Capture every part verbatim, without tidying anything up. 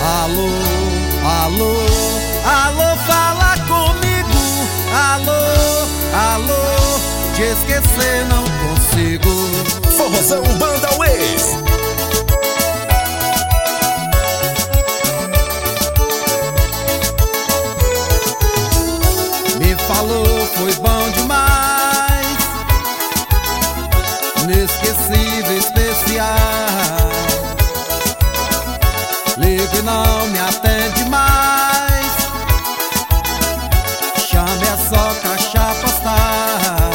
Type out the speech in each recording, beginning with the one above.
Alô, alô, alô, fala comigo. Alô, alô, te esquecer não consigo. Forrozão Banda Uê. Me falou, foi bom demais, inesquecível, especial. Ligo e não me atende mais, chame é só caixa postal.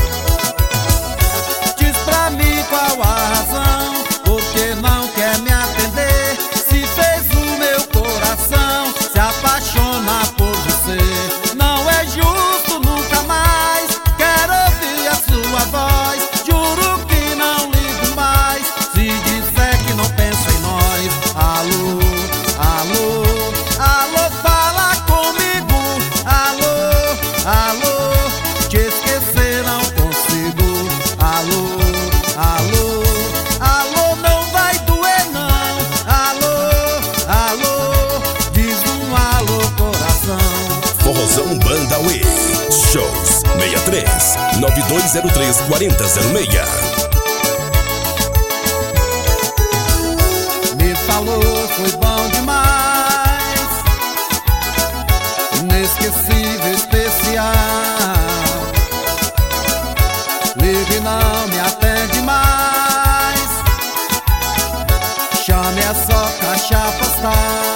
Diz pra mim qual a razão, porque não quer me atender. Se fez o meu coração se apaixonar por você. Não é justo, nunca mais quero ouvir a sua voz. Juro que não ligo mais, se disser que não penso em nós. Alô, alô, alô, fala comigo. Alô, alô, te esquecer não consigo. Alô, alô, alô, não vai doer não. Alô, alô, diz um alô coração. Forrozão Banda Uê. Shows seis três nove dois zero três quatro zero zero seis. Me falou, foi bom demais, inesquecível, especial. Liga e não me atende mais, chame é só caixa postal.